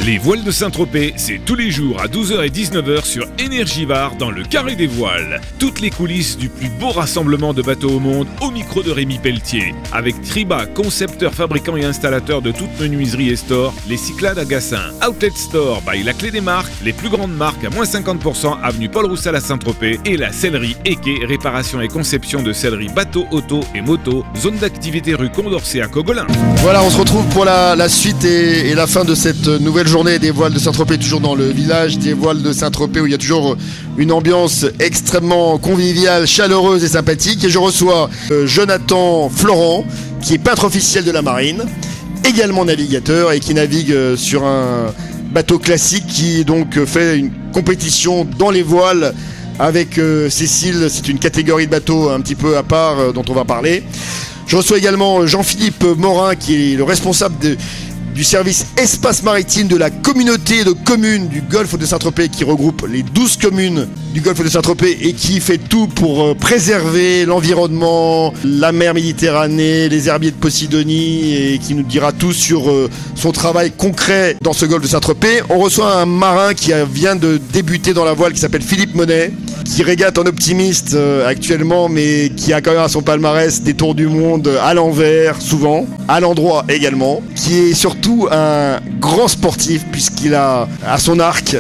Les voiles de Saint-Tropez, c'est tous les jours à 12h et 19h sur Énergivare dans le Carré des Voiles. Toutes les coulisses du plus beau rassemblement de bateaux au monde au micro de Rémi Pelletier. Avec Triba, concepteur, fabricant et installateur de toute menuiserie et store, les Cyclades à Gassin, Outlet Store by La Clé des Marques, les plus grandes marques à moins 50% avenue Paul Roussel à Saint-Tropez et la sellerie Eke, réparation et conception de sellerie bateau, auto et moto, zone d'activité rue Condorcet à Cogolin. Voilà, on se retrouve pour la suite et la fin de cette nouvelle journée des voiles de Saint-Tropez, toujours dans le village des voiles de Saint-Tropez où il y a toujours une ambiance extrêmement conviviale, chaleureuse et sympathique. Et je reçois Jonathan Florent, qui est peintre officiel de la marine, également navigateur et qui navigue sur un bateau classique qui donc fait une compétition dans les voiles avec Cécile. C'est une catégorie de bateaux un petit peu à part dont on va parler. Je reçois également Jean-Philippe Morin, qui est le responsable du service espace maritime de la communauté de communes du golfe de Saint-Tropez, qui regroupe les 12 communes du golfe de Saint-Tropez et qui fait tout pour préserver l'environnement, la mer Méditerranée, les herbiers de Posidonie, et qui nous dira tout sur son travail concret dans ce golfe de Saint-Tropez. On reçoit un marin qui vient de débuter dans la voile, qui s'appelle Philippe Monet, qui régate en optimiste actuellement, mais qui a quand même à son palmarès des tours du monde à l'envers, souvent, à l'endroit également, qui est surtout un grand sportif puisqu'il a à son arc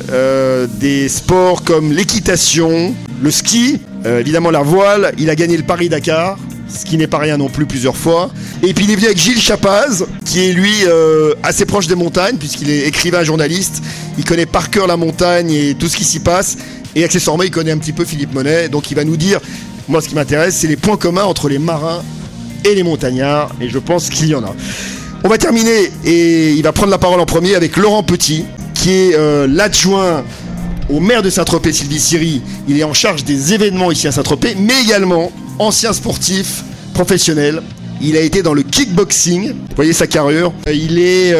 des sports comme l'équitation, le ski, évidemment la voile. Il a gagné le Paris-Dakar, ce qui n'est pas rien non plus, plusieurs fois. Et puis il est venu avec Gilles Chapaz, qui est lui assez proche des montagnes puisqu'il est écrivain, journaliste. Il connaît par cœur la montagne et tout ce qui s'y passe. Et accessoirement, il connaît un petit peu Philippe Monet. Donc il va nous dire, moi ce qui m'intéresse, c'est les points communs entre les marins et les montagnards. Et je pense qu'il y en a. On va terminer et il va prendre la parole en premier avec Laurent Petit, qui est l'adjoint au maire de Saint-Tropez, Sylvie Siri. Il est en charge des événements ici à Saint-Tropez, mais également ancien sportif professionnel. Il a été dans le kickboxing, vous voyez sa carrure. Il est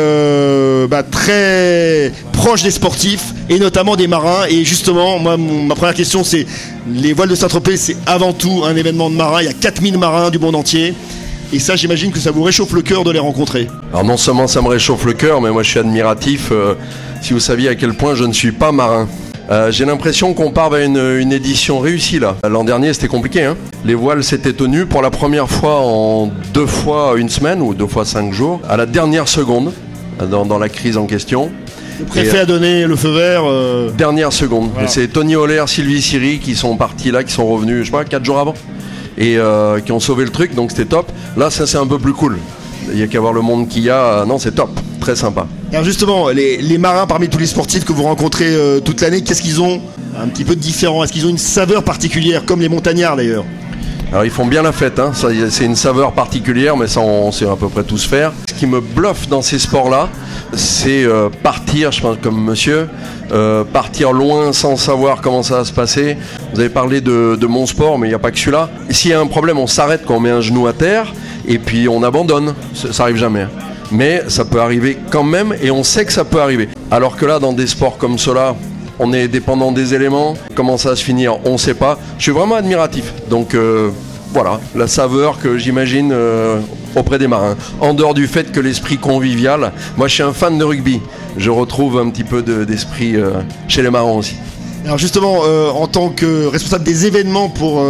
très proche des sportifs et notamment des marins. Et justement, moi, ma première question, c'est les voiles de Saint-Tropez, c'est avant tout un événement de marins. Il y a 4000 marins du monde entier. Et ça, j'imagine que ça vous réchauffe le cœur de les rencontrer. Alors non seulement ça me réchauffe le cœur, mais moi je suis admiratif. Si vous saviez à quel point je ne suis pas marin. J'ai l'impression qu'on part vers une édition réussie là. L'an dernier c'était compliqué, hein. Les voiles s'étaient tenues pour la première fois en 2 fois une semaine ou 2 fois 5 jours, à la dernière seconde, dans la crise en question. Le préfet a donné le feu vert. Dernière seconde. Voilà. Et c'est Tony Holler, Sylvie Siri qui sont partis là, qui sont revenus, je sais pas, 4 jours avant. Et qui ont sauvé le truc, donc c'était top. Là, ça c'est un peu plus cool. Il n'y a qu'à voir le monde qu'il y a. Non, c'est top, très sympa. Alors justement, les marins parmi tous les sportifs que vous rencontrez toute l'année, qu'est-ce qu'ils ont un petit peu de différent? Est-ce qu'ils ont une saveur particulière, comme les montagnards d'ailleurs? Alors ils font bien la fête, hein. Ça, c'est une saveur particulière, mais ça on sait à peu près tous faire. Ce qui me bluffe dans ces sports-là, c'est partir, je pense comme monsieur, partir loin sans savoir comment ça va se passer. Vous avez parlé de mon sport, mais il n'y a pas que celui-là. Et s'il y a un problème, on s'arrête quand on met un genou à terre, et puis on abandonne. Ça arrive jamais. Mais ça peut arriver quand même, et on sait que ça peut arriver. Alors que là, dans des sports comme ceux-là, on est dépendant des éléments. Comment ça va se finir, on ne sait pas. Je suis vraiment admiratif. Donc voilà, la saveur que j'imagine auprès des marins. En dehors du fait que l'esprit convivial, moi je suis un fan de rugby. Je retrouve un petit peu d'esprit chez les marins aussi. Alors justement, en tant que responsable des événements pour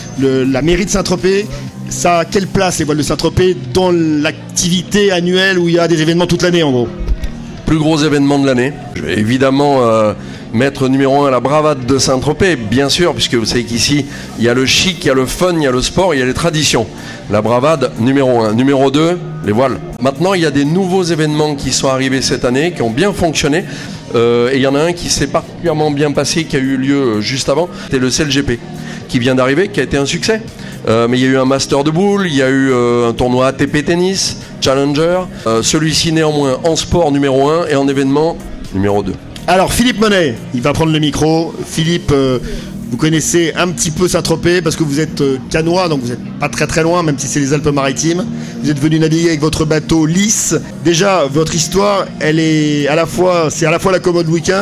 la mairie de Saint-Tropez, ça a quelle place les voiles de Saint-Tropez dans l'activité annuelle où il y a des événements toute l'année en gros? Plus gros événement de l'année. Je vais évidemment mettre numéro 1 à la bravade de Saint-Tropez, bien sûr, puisque vous savez qu'ici, il y a le chic, il y a le fun, il y a le sport, il y a les traditions. La bravade, numéro 1. Numéro 2, les voiles. Maintenant, il y a des nouveaux événements qui sont arrivés cette année, qui ont bien fonctionné. Et il y en a un qui s'est particulièrement bien passé, qui a eu lieu juste avant. C'était le CLGP, qui vient d'arriver, qui a été un succès. Mais il y a eu un Master de boules, il y a eu un tournoi ATP Tennis, Challenger. Celui-ci néanmoins en sport numéro 1 et en événement numéro 2. Alors Philippe Monet, il va prendre le micro. Philippe, vous connaissez un petit peu Saint-Tropez parce que vous êtes canois, donc vous n'êtes pas très très loin, même si c'est les Alpes-Maritimes. Vous êtes venu naviguer avec votre bateau Lys. Déjà, votre histoire, c'est à la fois la commode Louis XV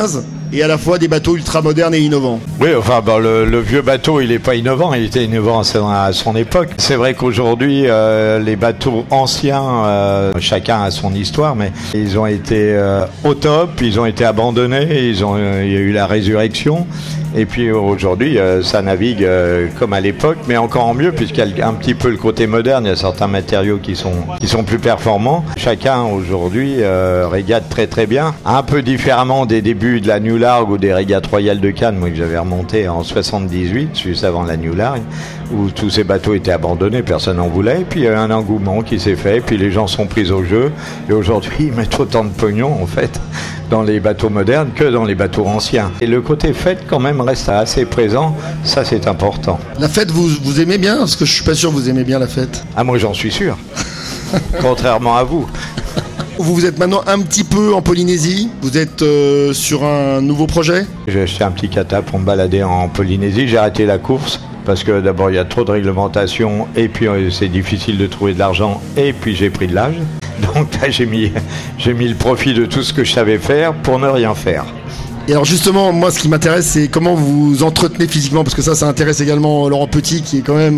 et à la fois des bateaux ultra modernes et innovants. Oui, enfin, le vieux bateau, il n'est pas innovant, il était innovant à son époque. C'est vrai qu'aujourd'hui, les bateaux anciens, chacun a son histoire, mais ils ont été au top, ils ont été abandonnés, il y a eu la résurrection. Et puis aujourd'hui, ça navigue comme à l'époque, mais encore mieux, puisqu'il y a un petit peu le côté moderne, il y a certains matériaux qui sont plus performants. Chacun aujourd'hui régate très très bien, un peu différemment des débuts de la New Largue ou des régates royales de Cannes, moi que j'avais remonté en 78, juste avant la New Largue, où tous ces bateaux étaient abandonnés, personne n'en voulait, et puis il y a eu un engouement qui s'est fait, puis les gens sont pris au jeu, et aujourd'hui ils mettent autant de pognon en fait dans les bateaux modernes que dans les bateaux anciens. Et le côté fête quand même reste assez présent, ça c'est important. La fête, vous aimez bien? Parce que je suis pas sûr que vous aimez bien la fête. Ah, moi j'en suis sûr, contrairement à vous. Vous êtes maintenant un petit peu en Polynésie, vous êtes sur un nouveau projet? J'ai acheté un petit cata pour me balader en Polynésie, j'ai arrêté la course parce que d'abord il y a trop de réglementation et puis c'est difficile de trouver de l'argent et puis j'ai pris de l'âge. Donc là j'ai mis le profit de tout ce que je savais faire pour ne rien faire. Et alors justement, moi ce qui m'intéresse, c'est comment vous vous entretenez physiquement, parce que ça intéresse également Laurent Petit, qui est quand même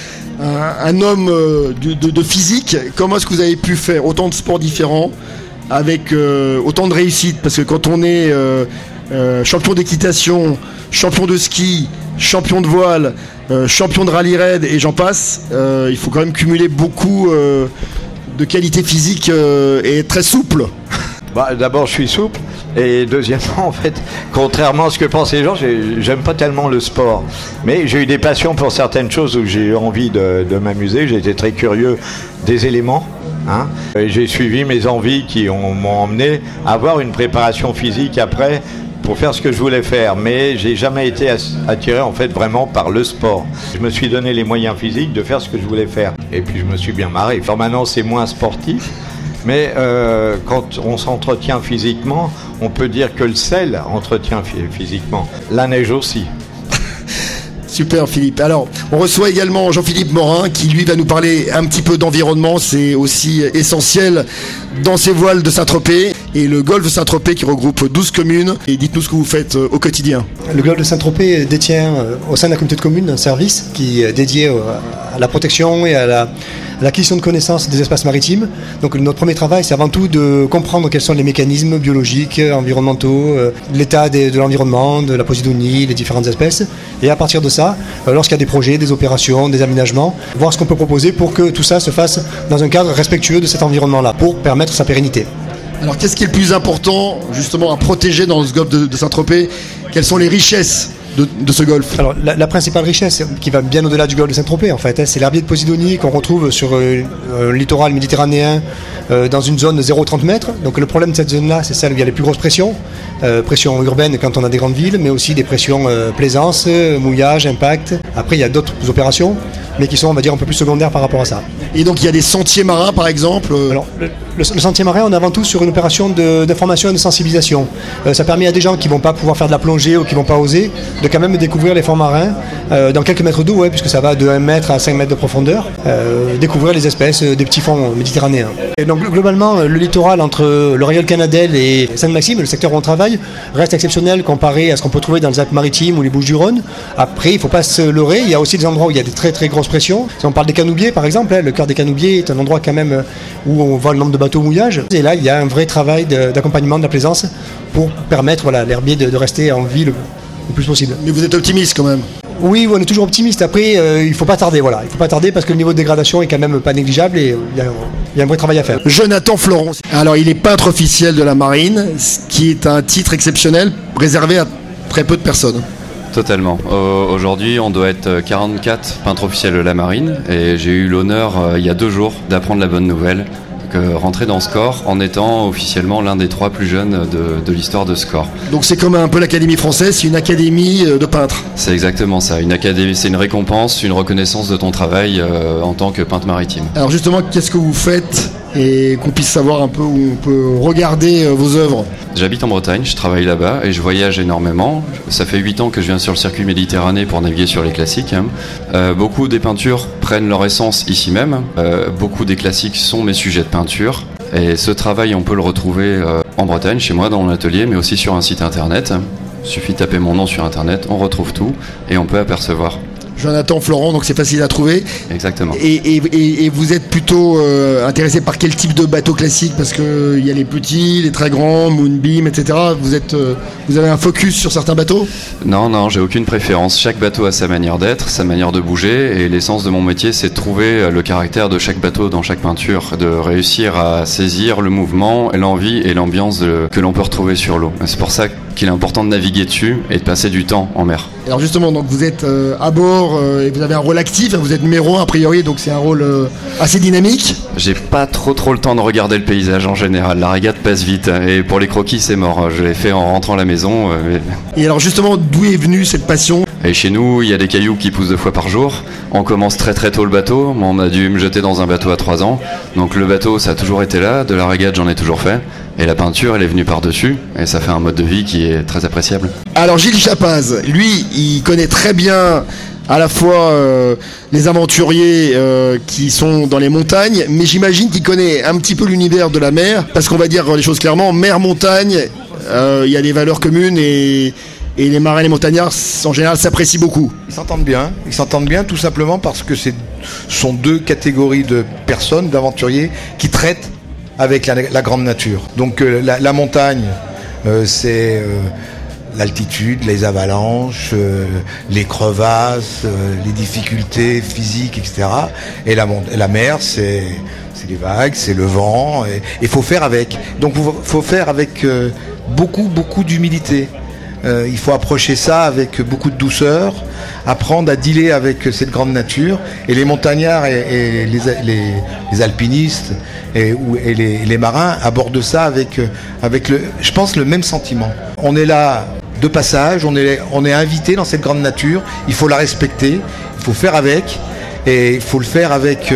un homme de physique. Comment est-ce que vous avez pu faire autant de sports différents avec autant de réussite? Parce que quand on est champion d'équitation, champion de ski, champion de voile, champion de rallye raid et j'en passe, il faut quand même cumuler beaucoup de qualité physique et être très souple. D'abord je suis souple et deuxièmement en fait, contrairement à ce que pensent les gens, j'aime pas tellement le sport, mais j'ai eu des passions pour certaines choses où j'ai eu envie de m'amuser. J'ai été très curieux des éléments, et j'ai suivi mes envies qui m'ont emmené à avoir une préparation physique après pour faire ce que je voulais faire, mais j'ai jamais été attiré en fait vraiment par le sport. Je me suis donné les moyens physiques de faire ce que je voulais faire et puis je me suis bien marré. Alors maintenant c'est moins sportif, mais quand on s'entretient physiquement, on peut dire que le sel entretient physiquement, la neige aussi. Super Philippe. Alors, on reçoit également Jean-Philippe Morin qui lui va nous parler un petit peu d'environnement, c'est aussi essentiel dans ces voiles de Saint-Tropez et le golfe de Saint-Tropez qui regroupe 12 communes. Et dites-nous ce que vous faites au quotidien. Le golfe de Saint-Tropez détient au sein de la communauté de communes un service qui est dédié à la protection et à l'acquisition de connaissances des espaces maritimes. Donc notre premier travail, c'est avant tout de comprendre quels sont les mécanismes biologiques, environnementaux, l'état de l'environnement, de la posidonie, les différentes espèces. Et à partir de ça, lorsqu'il y a des projets, des opérations, des aménagements, voir ce qu'on peut proposer pour que tout ça se fasse dans un cadre respectueux de cet environnement-là, pour permettre sa pérennité. Alors qu'est-ce qui est le plus important justement à protéger dans ce golfe de Saint-Tropez? Quelles sont les richesses de ce golfe? Alors la principale richesse qui va bien au-delà du golfe de Saint-Tropez en fait, c'est l'herbier de Posidonie qu'on retrouve sur un littoral méditerranéen dans une zone de 0,30 mètres. Donc le problème de cette zone-là, c'est celle où il y a les plus grosses pressions, pression urbaine quand on a des grandes villes, mais aussi des pressions plaisance, mouillage, impact. Après il y a d'autres opérations, mais qui sont on va dire un peu plus secondaires par rapport à ça. Et donc il y a des sentiers marins par exemple? Alors le sentier marin, on est avant tout sur une opération d'information et de sensibilisation. Ça permet à des gens qui ne vont pas pouvoir faire de la plongée ou qui ne vont pas oser de quand même découvrir les fonds marins dans quelques mètres d'eau, puisque ça va de 1 mètre à 5 mètres de profondeur, découvrir les espèces des petits fonds méditerranéens. Et donc globalement, le littoral entre le Rayol Canadel et Sainte-Maxime, le secteur où on travaille, reste exceptionnel comparé à ce qu'on peut trouver dans les Alpes-Maritimes ou les Bouches-du-Rhône. Après, il ne faut pas se leurrer, il y a aussi des endroits où il y a des très très grosses pressions. Si on parle des canoubiers par exemple, le cœur des canoubiers est un endroit quand même où on voit le nombre de bateaux au mouillage. Et là, il y a un vrai travail d'accompagnement de la plaisance pour permettre l'herbier de rester en vie le plus possible. Mais vous êtes optimiste quand même? Oui, on est toujours optimiste. Après, il ne faut pas tarder. Il ne faut pas tarder parce que le niveau de dégradation est quand même pas négligeable et il y a un vrai travail à faire. Jonathan Florent. Alors, il est peintre officiel de la marine, ce qui est un titre exceptionnel réservé à très peu de personnes. Totalement. Aujourd'hui, on doit être 44 peintres officiels de la marine et j'ai eu l'honneur, il y a 2 jours, d'apprendre la bonne nouvelle. Rentrer dans SCOR en étant officiellement l'un des 3 plus jeunes de l'histoire de SCOR. Donc c'est comme un peu l'Académie française, c'est une académie de peintres. C'est exactement ça, une académie, c'est une récompense, une reconnaissance de ton travail en tant que peintre maritime. Alors justement, qu'est-ce que vous faites et qu'on puisse savoir un peu où on peut regarder vos œuvres? J'habite en Bretagne, je travaille là-bas et je voyage énormément. Ça fait 8 ans que je viens sur le circuit méditerranéen pour naviguer sur les classiques. Beaucoup des peintures prennent leur essence ici même. Beaucoup des classiques sont mes sujets de peinture. Et ce travail, on peut le retrouver en Bretagne, chez moi, dans mon atelier, mais aussi sur un site internet. Il suffit de taper mon nom sur internet, on retrouve tout et on peut apercevoir. Jonathan Florent, donc c'est facile à trouver. Exactement. Et vous êtes plutôt intéressé par quel type de bateau classique? Parce qu'il y a les petits, les très grands, Moonbeam, etc. Vous avez un focus sur certains bateaux? Non, j'ai aucune préférence. Chaque bateau a sa manière d'être, sa manière de bouger, et l'essence de mon métier, c'est de trouver le caractère de chaque bateau dans chaque peinture, de réussir à saisir le mouvement, l'envie et l'ambiance que l'on peut retrouver sur l'eau. C'est pour ça qu'il est important de naviguer dessus et de passer du temps en mer. Alors justement, donc vous êtes à bord et vous avez un rôle actif, vous êtes numéro 1 a priori, donc c'est un rôle assez dynamique. J'ai pas trop le temps de regarder le paysage en général, la régate passe vite et pour les croquis c'est mort, je l'ai fait en rentrant à la maison. Et alors justement, d'où est venue cette passion? Et chez nous, il y a des cailloux qui poussent 2 fois par jour. On commence très tôt le bateau. Moi, on a dû me jeter dans un bateau à 3 ans. Donc le bateau, ça a toujours été là. De la régate, j'en ai toujours fait. Et la peinture, elle est venue par-dessus. Et ça fait un mode de vie qui est très appréciable. Alors Gilles Chapaz, lui, il connaît très bien à la fois les aventuriers qui sont dans les montagnes, mais j'imagine qu'il connaît un petit peu l'univers de la mer. Parce qu'on va dire les choses clairement, mer-montagne, il y a des valeurs communes et les marins et les montagnards, en général, s'apprécient beaucoup. Ils s'entendent bien tout simplement parce que ce sont 2 catégories de personnes, d'aventuriers, qui traitent avec la grande nature. Donc la montagne, c'est l'altitude, les avalanches, les crevasses, les difficultés physiques, etc. Et la mer, c'est les vagues, c'est le vent, et il faut faire avec. Donc il faut faire avec beaucoup d'humilité. Il faut approcher ça avec beaucoup de douceur, apprendre à dealer avec cette grande nature. Et les montagnards et les alpinistes et les marins abordent ça avec je pense, le même sentiment. On est là de passage, on est invité dans cette grande nature, il faut la respecter, il faut faire avec, et il faut le faire avec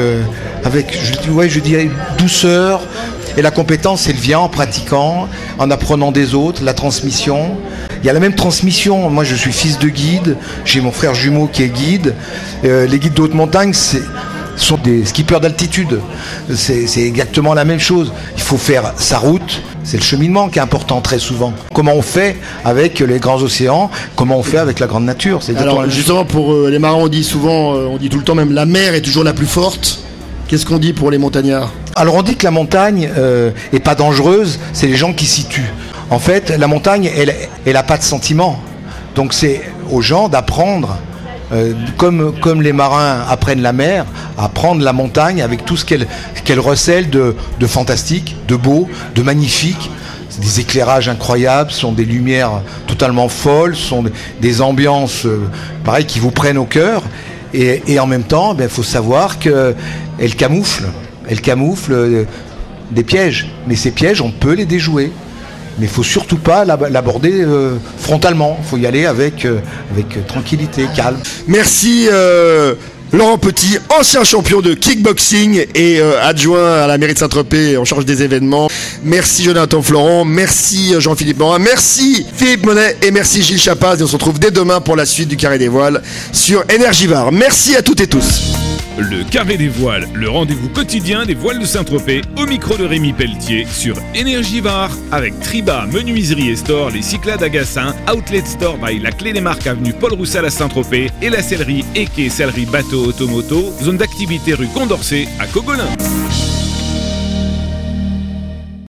je dirais, douceur. Et la compétence, elle vient en pratiquant, en apprenant des autres, la transmission. Il y a la même transmission. Moi, je suis fils de guide. J'ai mon frère jumeau qui est guide. Les guides de haute montagne, sont des skippers d'altitude. C'est exactement la même chose. Il faut faire sa route. C'est le cheminement qui est important très souvent. Comment on fait avec les grands océans? Comment on fait avec la grande nature? Alors, justement, pour les marins, on dit tout le temps même, la mer est toujours la plus forte. Qu'est-ce qu'on dit pour les montagnards? Alors on dit que la montagne est pas dangereuse, c'est les gens qui s'y tuent. En fait, la montagne, elle a pas de sentiment. Donc c'est aux gens d'apprendre, comme les marins apprennent la mer, à prendre la montagne avec tout ce qu'elle recèle de fantastique, de beau, de magnifique. C'est des éclairages incroyables, ce sont des lumières totalement folles, ce sont des ambiances pareil, qui vous prennent au cœur. Et en même temps, il faut savoir qu'elle camoufle des pièges. Mais ces pièges, on peut les déjouer. Mais il ne faut surtout pas l'aborder frontalement. Il faut y aller avec tranquillité, calme. Merci Laurent Petit, ancien champion de kickboxing et adjoint à la mairie de Saint-Tropez en charge des événements. Merci Jonathan Florent, merci Jean-Philippe Morin, merci Philippe Monet et merci Gilles Chapaz. Et on se retrouve dès demain pour la suite du Carré des Voiles sur Énergie Var. Merci à toutes et tous. Le Carré des Voiles, le rendez-vous quotidien des voiles de Saint-Tropez, au micro de Rémi Pelletier sur Énergie Var, avec Triba, Menuiserie et Store, les Cyclades à Gassin, Outlet Store by la Clé des Marques avenue Paul Roussel à Saint-Tropez et la sellerie Eke Sellerie Bateau Automoto, zone d'activité rue Condorcet à Cogolin.